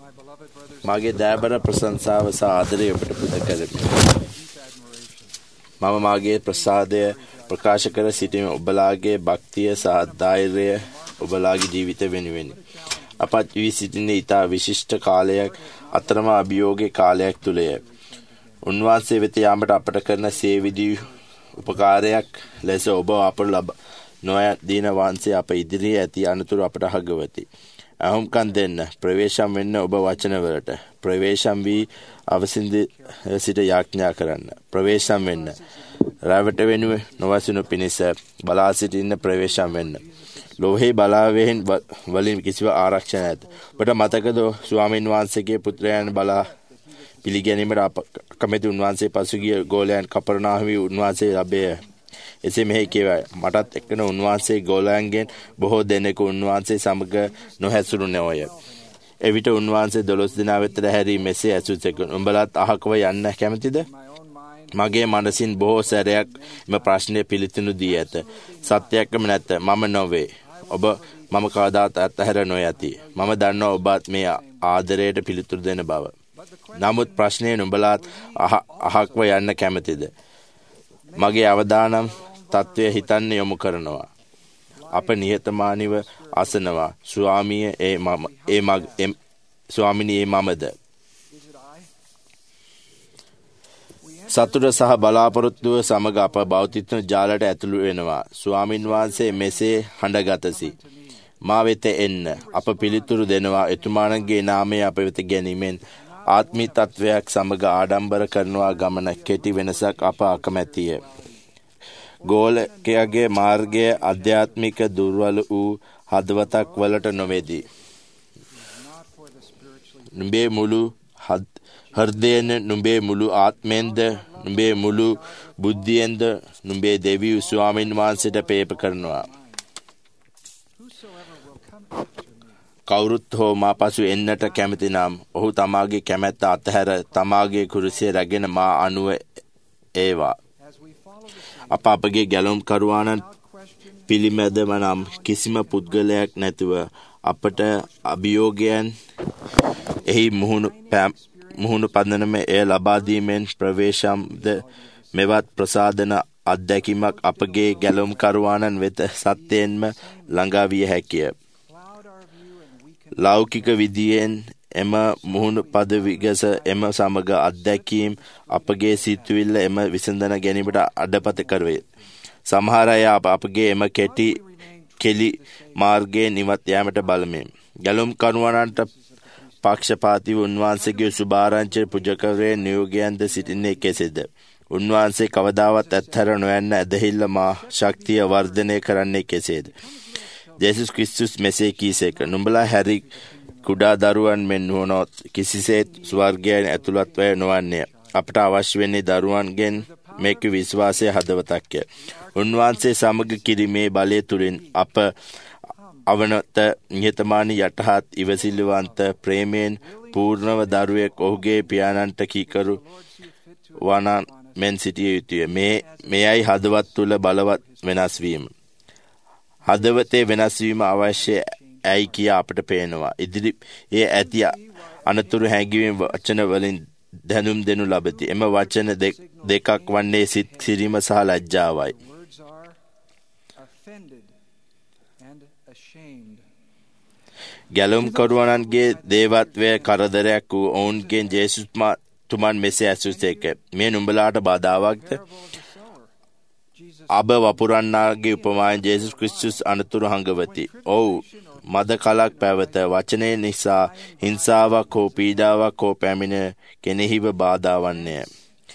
මාගේ දෑබර ප්‍රශංසාව සහ ආදරය ඔබට පුද කරමි. මම මාගේ ප්‍රසාදය ප්‍රකාශ කර සිටින ඔබලාගේ භක්තිය සහ ධෛර්යය ඔබලාගේ ජීවිත වෙනුවෙනි. අපත් වී සිටින්නේ ඉතා විශිෂ්ට කාලයක් අතරම අභියෝගයේ කාලයක් තුලය. උන්වහන්සේ වෙත යාමට අපට කරන සේවිදී උපකාරයක් ලෙස ඔබ අපට නොය දින වහන්සේ අප ඉදිරියේ ඇති අනතුරු අපට හගවති. අහුම්කන් දෙන්න ප්‍රවේශම් වෙන්න ඔබ වචනවලට ප්‍රවේශම් වී අවසින්ද සිට යාඥා කරන්න. ප්‍රවේශම් වෙන්න රැවට වෙනුව නොවසිනු පිණිස බලා සිටින්න ප්‍රවේශම් වෙන්න. ලෝහේ බලාවෙන් වලින් කිසිව ආරක්ෂණ නැත. ඔබට මතකද ස්වාමීන් වහන්සේගේ පුත්‍රයන් බලා පිළිගැනීමට අප කැමැති උන්වහන්සේ පසුගිය ගෝලයන් කපරනාහුමි උන්වහන්සේ ලැබේ. එසේ මෙහි කියවයි. මටත් එක්කන උන්වහන්සේ ගෝලයන්ගෙන් බොහෝ දෙනෙකු උන්වහන්සේ සමග නොහැසුරුණෝය. එවිට උන්වහන්සේ 12 දිනා වෙත හැරී මෙසේ ඇසුසෙක. උඹලත් අහකව යන්න කැමතිද? මගේ මනසින් බොහෝ සැරයක් එම ප්‍රශ්නය පිළිතුරු දී ඇත. සත්‍යයක්ම නැත. මම නොවේ. ඔබ මම කවදාත් අත්හැර නොයති. මම දන්නවා ඔබත් මේ ආදරයට පිළිතුරු දෙන බව. නමුත් ප්‍රශ්නය නුඹලාත් අහක්ව යන්න කැමතිද? මගේ අවදානම් තත්වය හිතන්න යොමු කරනවා. අප නිහතමානීව අසනවා. ස්වාමිනී මමද? සතුට සහ බලාපොරොත්තුව සමග අප භෞතික ජාලයට ඇතුළු වෙනවා. ස්වාමින් වහන්සේ මෙසේ හඬගතසි. මා වෙත එන්න. අප පිළිතුරු දෙනවා. එතුමාණන්ගේ නාමය අප වෙත ගැනීමෙන් ආත්මී තත්වයක් සමග ආඩම්බර කරනවා ගමන කෙටි වෙනසක් අප අකමැතිය. ගෝලකයාගේ මාර්ගය අධ්‍යාත්මික දුර්වල වූ හදවතක් වලට නොවේදී. නුඹේ මුළු හෘදයෙන්, නුඹේ මුළු ආත්මෙන්ද, නුඹේ මුළු බුද්ධියෙන්ද නුඹේ දෙවියන් ස්වාමීන් වහන්සේට ප්‍රේම කරනවා. කවුරුත් හෝ මා පසු එන්නට කැමති නම් ඔහු තමාගේ කැමැත්ත අතහැර තමාගේ කුරුසිය රැගෙන මා අනුව ඒවා. අප අපගේ ගැලුම් කරුවාණන් පිළිමැදව නම් කිසිම පුද්ගලයක් නැතිව අපට අභියෝගයන් එහි මුහුණු පදනම එය ලබා දීමෙන් ප්‍රවේශම්ද මෙවත් ප්‍රසාදන අත්දැකීමක් අපගේ ගැලුම් කරුවාණන් වෙත සත්‍යයෙන්ම ළඟා විය හැකිය. ලෞකික විදියෙන් එම මුහුණු පද විගස එම සමග අත්දැකීම් අපගේ සිතුවිල්ල එම විසඳන ගැනීමට අඩපත කරවේ. සමහර අය අපගේ එම කෙලි මාර්ගයෙන් ඉවත් යාමට බලමින් ගැලුම් කරුවනන්ට පක්ෂපාතීව උන්වහන්සේගේ සුභාරංචි පුජකවරේ නියෝගයන්ද සිටින්නේ කෙසේද? උන්වහන්සේ කවදාවත් අත්හැර නොයන්න ඇදහිල්ල මා ශක්තිය වර්ධනය කරන්නේ කෙසේද? යේසුස් ක්‍රිස්තුස් මෙසේ කීසේක. නුඹලා හැරි කුඩා දරුවන් මෙන් නොවනොත් කිසිසේත් ස්වර්ගයෙන් ඇතුළත් වේ නොවන්නේ. අපට අවශ්‍ය වෙන්නේ දරුවන්ගෙන් මේක විශ්වාසය හදවතක්ය. උන්වහන්සේ සමග කිරීමේ බලය තුලින් අප අවනත නිහතමානී යටහත් ඉවසිලිවන්ත ප්‍රේමයෙන් පූර්ණව දරුවෙක් ඔහුගේ පියාණන්ට කීකරු වනන් මෙන් සිටිය යුතුය. මෙයයි හදවත් තුල බලවත් වෙනස් වීම. හදවතේ වෙනස් වීම අවශ්‍ය ඇයි කියා අපට පේනවා. ඉදිරියේ ඇති අනතුරු හැඟීම් වචන වලින් දැනුම් දෙනු ලබති. එම වචන දෙකක් වන්නේ සිත් සිරීම සහ ලැජ්ජාවයි. ගැලුම් කරුවන්ගේ දේවත්වය කරදරයක් වූ ඔවුන්ගෙන් යේසුස් තුමන් මෙසේ ඇසුසේක. මේ නුඹලාට බාධාවක්ද? අබ වපුරන්නාගේ උපමායෙන් යේසුස් ක්‍රිස්තුස් අනතුරු හංගවති. ඔව්, මද කලක් පැවත වචනය නිසා හිංසාවක් හෝ පීඩාවක් හෝ පැමිණ කෙනෙහිව බාධා වන්නේ.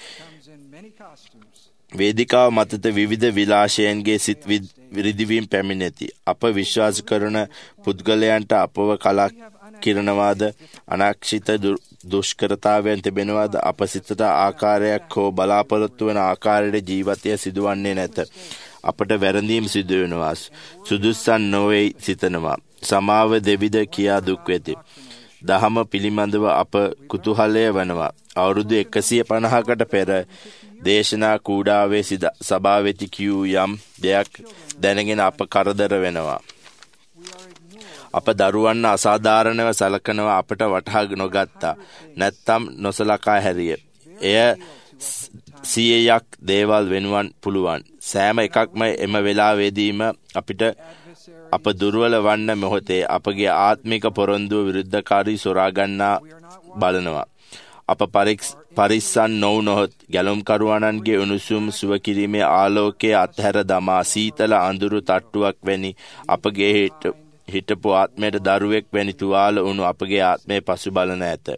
වේදිකාව මතට විවිධ විලාශයන්ගේ සිත් විරිදිවීම් පැමිණෙති. අප විශ්වාස කරන පුද්ගලයන්ට අපව කලක් කිරණවාද, අනක්ෂිත දුෂ්කරතාවයන් තිබෙනවාද, අප සිතට ආකාරයක් හෝ බලාපොරොත්තු වන ආකාරයට ජීවිතය සිදුවන්නේ නැත. අපට වැරදීම් සිදු වෙනවා. සුදුස්සන් නොවේ සිතනවා. සමාව දෙවිද කියා දුක් වෙති. දහම පිළිබඳව අප කුතුහලය වනවා. අවුරුදු 150කට පෙර දේශනා කූඩාවේ සභාවෙති කියූ යම් දෙයක් දැනගෙන අප කරදර වෙනවා. අප දරුවන් අසාධාරණව සලකනවා අපට වටහා නොගත්තා. නැත්තම් නොසලකා හැරිය. එය 100ක් දේවල් වෙනුවන් පුළුවන්. සෑම එකක්ම එම වෙලාවේදීම අපිට අප දුර්වල වන්න මොහොතේ අපගේ ආත්මික පොරොන්දුව විරුද්ධකාරී සොරා ගන්නා බලනවා. අප පරිස්සම් නොවුනොත් ගැලුම්කරුවන්ගේ උණුසුම් සුව කිරීමේ ආලෝකයේ අත්හැර දමා සීතල අඳුරු තට්ටුවක් වැනි අපගේ හිටපු ආත්මයට දරුවෙක් වැනි තුවාල වුණු අපගේ ආත්මය පසු බලන ඇත.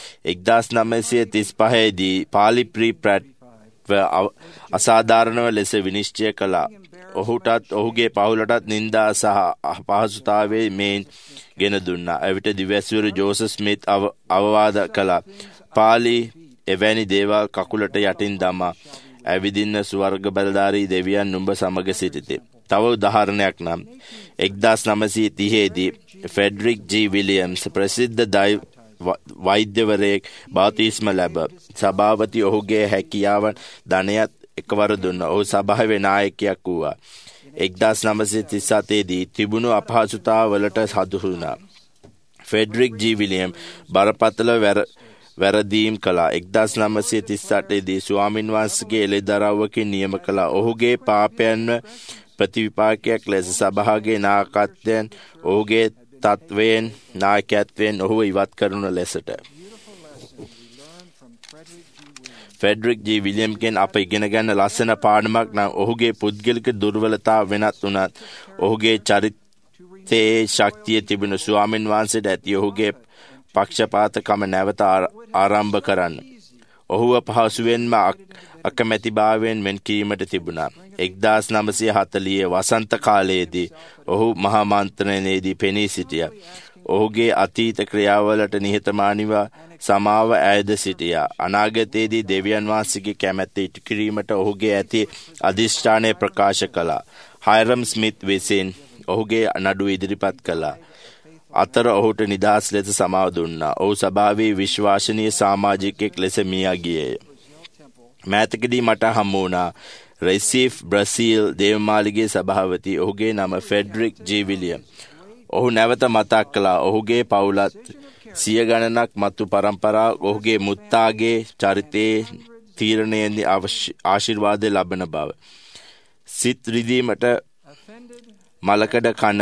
1935 දී පාලි ප්‍රීප්‍රැට් අසාධාරණව ලෙස විනිශ්චය කළා. ඔහුටත් ඔහුගේ පවුලටත් නින්දා සහ අපහසුතාවයේ මේන් ගෙන දුන්නා. එවිට දිවැසිවරු ජෝසප් ස්මිත් අවවාද කළා. පාලි එවැනි දේවල් කකුලට යටින් දමා ඇවිදින්න ස්වර්ග බලධාරී දෙවියන් නුඹ සමග සිටිති. තව උදාහරණයක් නම් 1930 දී ෆෙඩරික් ජී විලියම්ස් ප්‍රසිද්ධ වෛද්‍යවරයෙක් බාතිස්ම ලැබ සභාපති ඔහුගේ හැකියාවන් ධනයත් එකවර දුන්නා. ඔහු සභාවේ නායකයෙක් වුණා. 1937 දී තිබුණු අපහසුතාවලට සතුටුුණා. ෆෙඩරික් ජී විලියම් බරපතල වැරදීම් කළා. 1938 දී ස්වාමින් වහන්සේගේ එළදරව්වකින් නියම කළා. ඔහුගේ පාපයන්ව ප්‍රතිවිපාකයක් ලෙස සභාවේ නායකත්වයෙන් ඔහුගේ තත්වයෙන් නායකත්වයෙන් ඔහුව ඉවත් කරන ලෙසට ෆෙඩරික් ජී විලියම්ගෙන් අප ඉගෙන ගන්න ලස්සන පාඩමක් නම් ඔහුගේ පුද්ගලික දුර්වලතා වෙනත් වුණත් ඔහුගේ චරිතයේ ශක්තිය තිබෙන ස්වාමින් වහන්සේට ඇති ඔහුගේ පක්ෂපාතකම නැවත ආරම්භ කරන්න. ඔහුව පහසුවෙන්ම අකමැතිභාවයෙන් වෙන් කිරීමට තිබුණා. 1940 වසන්ත කාලයේදී ඔහු මහා මන්ත්‍රණයේදී පෙනී සිටියා. ඔහුගේ අතීත ක්‍රියාවලට නිහතමානීව සමාව ඈද සිටියා. අනාගතයේදී දෙවියන් වහන්සේගේ කැමැත්ත ඉටු කිරීමට ඔහුගේ ඇති අධිෂ්ඨානය ප්‍රකාශ කළා. හයිරම් ස්මිත් විසින් ඔහුගේ නඩුව ඉදිරිපත් කළා. අතර ඔහුට නිදහස් ලෙස සමාව දුන්නා. ඔහු සභාවේ විශ්වාසනීය සමාජිකයෙක් ලෙස මියා ගියේය. මෑතකදී මට හමු වුණා රෙසිෆ් බ්‍රසීල් දේවමාලිගේ සභාපති. ඔහුගේ නම ෆෙඩරික් ජී විලියම්. ඔහු නැවත මතක් කළා ඔහුගේ පවුලත් 100 ගණනක් මතු පරම්පරාව ඔහුගේ මුත්තාගේ චරිතයේ තීරණයෙන් ආශිර්වාද ලබන බව. සිත් රිදීමට මලකඩ කන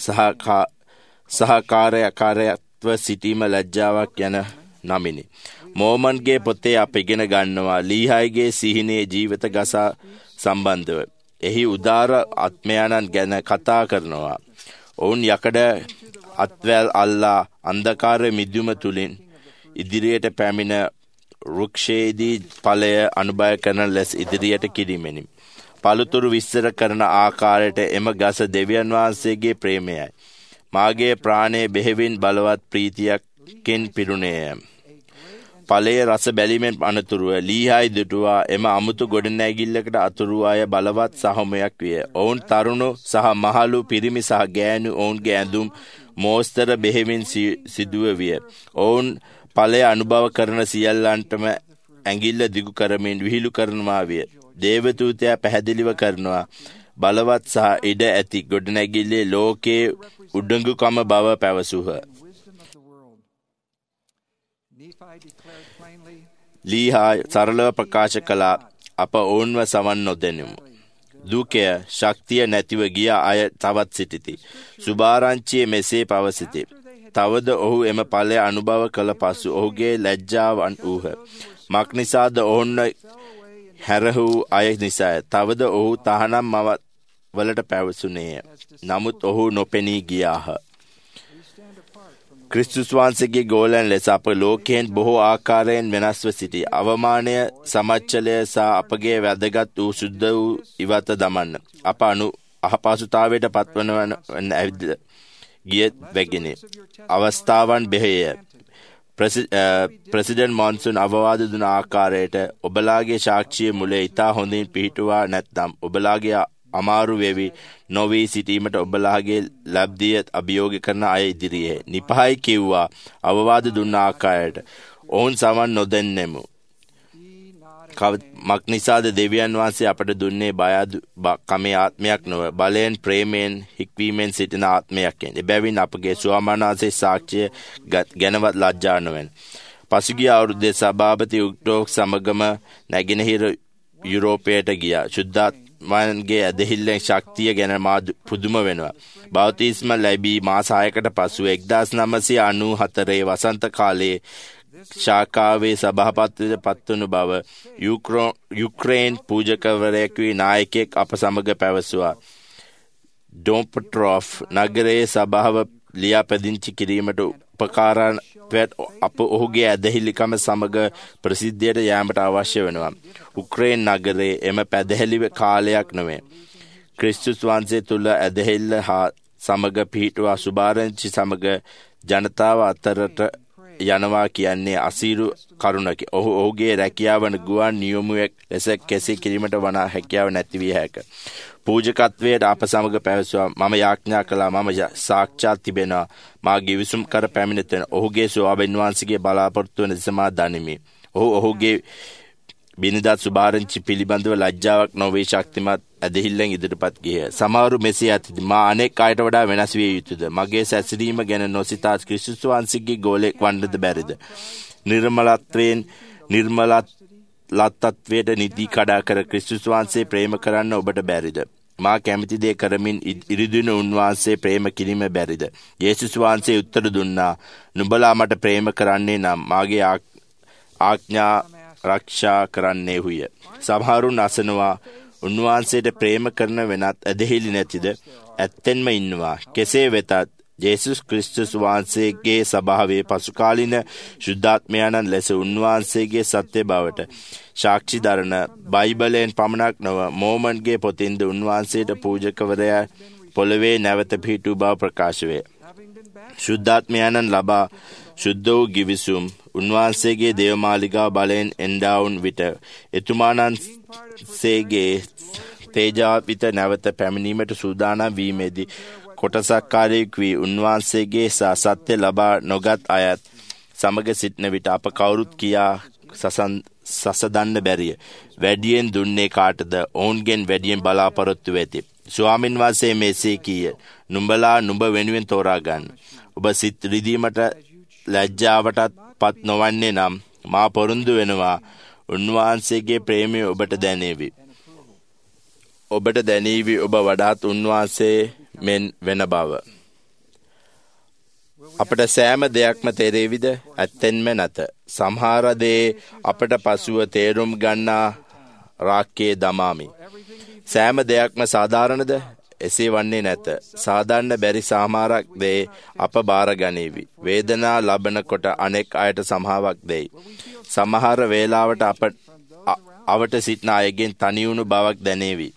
සහකාරයත්ව සිටීම ලැජ්ජාවක් යන නමිනි. මෝමන්ගේ පොතේ අප ඉගෙන ගන්නවා ලීහායිගේ සිහිනේ ජීවිත ගසා සම්බන්ධව. එහි උදාර ආත්මයන්න් ගැන කතා කරනවා. ඔවුන් යකඩ අත්වැල් අල්ලා අන්ධකාර මිදුම තුලින් ඉදිරියට පැමිණ වෘක්ෂයේදී ඵලය අනුභව කරන ලෙස ඉදිරියට කිරීමෙනි. පළතුරු විස්තර කරන ආකාරයට එම ගස දෙවියන් වහන්සේගේ ප්‍රේමයයි. මාගේ ප්‍රාණය බෙහෙවින් බලවත් ප්‍රීතියකින් පිරුණේය. ඵලයේ රස බැලීමෙන් අනතුරුව ලීහායි දුටුවා එම අමුතු ගොඩනැගිල්ලකට අතුරු අය බලවත් සහමයක් විය. ඔවුන් තරුණු සහ මහලු පිරිමි සහ ගෑනු ඔවුන්ගේ ඇඳුම් මෝස්තර බෙහෙවින් සිදුව විය. ඔවුන් ඵලය අනුභව කරන සියල්ලන්ටම ඇඟිල්ල දිගු කරමින් විහිළු කරනවා විය. දේවදූතයා පැහැදිලිව කරනවා බලවත් සහ ඉඩ ඇති ගොඩනැගිල්ලේ ලෝකයේ උඩඟුකම බව පැවසුහ. ලීහා සරලව ප්‍රකාශ කළා අප ඔවුන්ව සවන් නොදෙනුමු. දුකය ශක්තිය නැතිව ගිය අය තවත් සිටිති. සුභාරංචියේ මෙසේ පවසිති. තවද ඔහු එම ඵලය අනුභව කළ පසු ඔහුගේ ලැජ්ජාවන් වූහ. මක් නිසාද ඔවුන් හැරහූ අය නිසාය. තවද ඔහු තහනම් මවත් වලට පැවසුනේය. නමුත් ඔහු නොපෙනී ගියාහ. ක්‍රිස්තුස් වහන්සේගේ ගෝලයන් ලෙස අප ලෝකයෙන් බොහෝ ආකාරයෙන් වෙනස්ව සිටි. අවමානය සමච්චලය සහ අපගේ වැදගත් වූ සුද්ධ වූ ඉවත දමන්න. අප අපහසුතාවයට පත්වන ඇවිද ගිය වැගිනේ. අවස්ථාවන් බෙහෙය. ප්‍රෙසිඩන්ට් මොන්සන් අවවාද දුන ආකාරයට ඔබලාගේ සාක්ෂිය මුලේ ඉතා හොඳින් පිහිටුවා නැත්නම් ඔබලාගේ අමාරු වෙවි නොවී සිටීමට ඔබලාගේ ලබ්ධිය අභියෝග කරන අය ඉදිරියේ නිපහයි කිව්වා අවවාද දුන්න ආකාරයට ඔවුන් සමන් නොදෙන්නෙමු. මක්නිසාද දෙවියන් වහන්සේ අපට දුන්නේ කමේ ආත්මයක් නොව බලයෙන් ප්‍රේමයෙන් හික්වීමෙන් සිටින ආත්මයක්ෙන්. එබැවින් අපගේ ස්වාමීන් වහන්සේ සාක්ෂිය ගැනවත් ලැජ්ජා නොවෙන්. පසුගිය අවුරුද්දේ සභාපති උක්ටෝක් සමගම නැගෙනහිර යුරෝපයට ගියා. ශුද්ධාත්මයන්ගේ ඇදහිල්ලෙන් ශක්තිය ගැන මා පුදුම වෙනවා. බෞතිස්ම ලැබී මාස 6කට පසුව 1994 වසන්ත කාලයේ ශාකාවේ සභාපතිවරට පත්වනු බව යුක්‍රේන් පූජකවරයෙක් වී නායකයෙක් අප සමග පැවසුවා. ඩොම්පට්‍රොෆ් නගරයේ සභාව ලියාපදිංචි කිරීමට උපකාරවත් අප ඔහුගේ ඇදහිලිකම සමග ප්‍රසිද්ධියට යාමට අවශ්‍ය වෙනවා. උක්‍රේන් නගරයේ එම පැදහැලි කාලයක් නොවේ. ක්‍රිස්තුස් වහන්සේ තුළ ඇදහිල්ල හා සමග පිහිටුවා සුභාරංචි සමග ජනතාව අතරට යනවා කියන්නේ අසීරු කරුණකි. ඔහුගේ රැකියාවන ගුවන් නියමුවෙක් ලෙස කෙසේ කිරීමට වන හැකියාව නැති විය හැක. පූජකත්වයට අප සමග පැවසුවා. මම යාඥා කළා. මම සාක්ෂාත් තිබෙනවා. මා ගිවිසුම් කර පැමිණෙතන ඔහුගේ ස්වාමීන් වහන්සේගේ බලාපොරොත්තු වන දෙස මා දනිමි. ඔහුගේ බිනදාත් සුභාරංචි පිළිබඳව ලැජ්ජාවක් නොවේ ශක්තිමත් ඇදහිල්ලෙන් ඉදිරිපත් ගියහ. සමහරු මෙසේ ඇතිද මා අනෙක් අයට වඩා වෙනස් විය යුතුද? මගේ සැසිරීම ගැන නොසිතා ක්‍රිස්තුස් වහන්සේගේ ගෝලෙක් වන්නද බැරිද? නිර්මලත්වයට නිති කඩා කර ක්‍රිස්තුස් වහන්සේ ප්‍රේම කරන්න ඔබට බැරිද? මා කැමති දේ කරමින් ඉරිදුන උන්වහන්සේ ප්‍රේම කිරීම බැරිද? යේසුස් වහන්සේ උත්තර දුන්නා. නුඹලා මට ප්‍රේම කරන්නේ නම් මාගේ ආඥා ආරක්ෂා කරන්නේ හුය. සමහරුන් අසනවා උන්වහන්සේට ප්‍රේම කරන වෙනත් ඇදහිලි නැතිද? ඇත්තෙන්ම ඉන්නවා. කෙසේ වෙතත් ජේසුස් ක්‍රිස්තුස් වහන්සේගේ සභාවේ පසුකාලීන ශුද්ධාත්මයන්න් ලෙස උන්වහන්සේගේ සත්‍ය බවට සාක්ෂි දරන බයිබලයෙන් පමණක් නොව මෝමන්ගේ පොතින්ද උන්වහන්සේට පූජකවරයා පොළවේ නැවත පිහිටු බව ප්‍රකාශ වේ. ශුද්ධාත්මයන්න් ලබා ශුද්ධ වූ ගිවිසුම් උන්වහන්සේගේ දේවමාලිගාව බලයෙන් එන්ඩාවුන් විට එතුමාණන්සේගේ තේජාවිත නැවත පැමිණීමට සූදානම් වීමේදී කොටසක්කාරයෙක් වී උන්වහන්සේගේ සත්‍ය ලබා නොගත් අයත් සමග සිටින විට අප කවුරුත් කියා සසදන්න බැරිය. වැඩියෙන් දුන්නේ කාටද? ඔවුන්ගෙන් වැඩියෙන් බලාපොරොත්තු වෙති. ස්වාමින් වහන්සේ මෙසේ කීය. නුඹලා නුඹ වෙනුවෙන් තෝරා ගන්න. ඔබ සිත් රිදීමට ලැජ්ජාවටත් පත් නොවන්නේ නම් මා පොරොන්දු වෙනවා උන්වහන්සේගේ ප්‍රේමය ඔබට දැනේවි. ඔබට දැනීවි ඔබ වඩාත් උන්වහන්සේ මෙන් වෙන බව. අපට සෑම දෙයක්ම තේරෙවිද? ඇත්තෙන්ම නැත. සමහර දේ අපට පසුව තේරුම් ගන්නා රාක්කේ දමාමි. සෑම දෙයක්ම සාධාරණද? එසේ වන්නේ නැත. සාධාරණ බැරි සමහරක් දේ අප බාර ගනීවි. වේදනා ලබනකොට අනෙක් අයට සමාවක් දෙයි. සමහර වේලාවට අවට සිටින අයගෙන් තනිවුණු බවක් දැනේවි.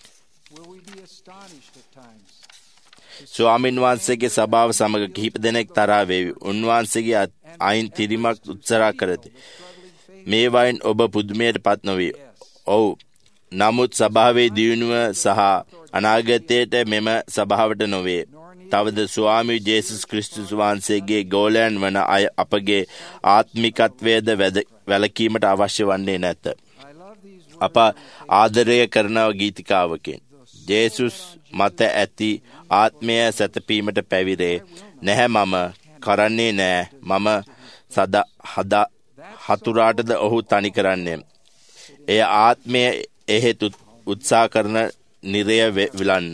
ස්වාමින් වහන්සේගේ සභාව සමග කිහිප දෙනෙක් තරහ වේවි. උන්වහන්සේගේ අයින් තිරීමක් උත්සාහ කරති. මේ වයින් ඔබ පුදුමයට පත් නොවේ. ඔව්. නමුත් සභාවේ දියුණුව සහ අනාගතයට මෙම සභාවට නොවේ. තවද ස්වාමී ජේසුස් ක්‍රිස්තුස් වහන්සේගේ ගෝලයන් වන අය අපගේ ආත්මිකත්වයේද වැළකීමට අවශ්‍ය වන්නේ නැත. අප ආදරය කරන ගීතිකාවකින් ජේසුස් මත ඇති ආත්මය සැතපීමට පැවිරේ නැහැ. මම කරන්නේ නෑ. මම හතුරාටද ඔහු තනි කරන්නේ. එය ආත්මය එහෙත් උත්සාහ කරන නිරය විලන්න.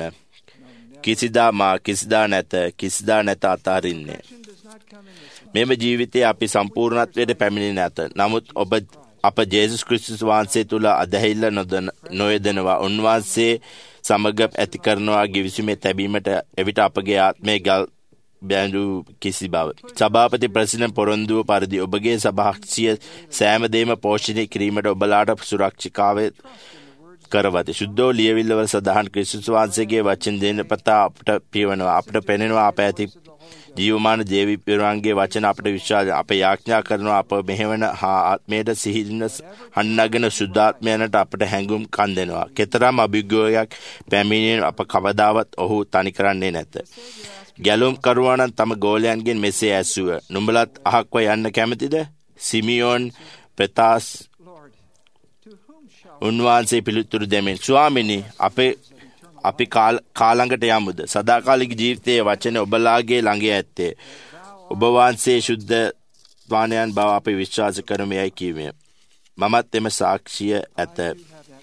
කිසිදා නැත අතහරින්නේ. මෙම ජීවිතයේ අපි සම්පූර්ණත්වයට පැමිණි නැත. නමුත් අප ජේසුස් ක්‍රිස්තුස් වහන්සේ තුළ අදහිල්ල නොයදෙනවා. උන්වහන්සේ සමග ඇති කරනවා ගිවිසුමේ තැබීමට එවිට අපගේ ආත්මය ගල් බැඳු කිසි බව. සභාපති ප්‍රසිඩන්ට් පොරොන්දුව පරිදි ඔබගේ සභාක්ෂිය සෑම දෙයක්ම පෝෂණය කිරීමට ඔබලාට සුරක්ෂිකාවේ කරවති. ශුද්ධෝ ලියවිල්ලවල සඳහන් ක්‍රිස්තුස් වහන්සේගේ වචන දිනපතා අපට පියවනවා. අපට පෙනෙනවා අප ඇති ජීවමාන දේවීවරුන්ගේ වචන අපට විශ්වාස. අප යාඥා කරනවා අප මෙහෙවන හා ආත්මයට සිහින හන්නගෙන සුද්ධාත්මයන්ට අපට හැඟුම් කන් දෙනවා. කෙතරම් අභියෝගයක් පැමිණෙන අප කවදාවත් ඔහු තනි කරන්නේ නැත. ගැලුම් කරුවාණන් තම ගෝලයන්ගෙන් මෙසේ ඇසුව. නුඹලත් අහක්ව යන්න කැමතිද? සිමියෝන් පෙතාස් උන්වහන්සේ පිළිතුරු දෙමින් ස්වාමිනී අපි කාලඟට යමුද? සදාකාලික ජීවිතයේ වචන ඔබලාගේ ළඟ ඇත්තේ. ඔබ වහන්සේ ශුද්ධ වාණයන් බව අපි විශ්වාස කරමු යයි කීවේ. මමත් එම සාක්ෂිය ඇත.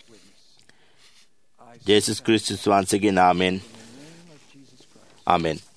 ජේසුස් ක්‍රිස්තුස් වහන්සේගේ නාමයෙන් ආමෙන්.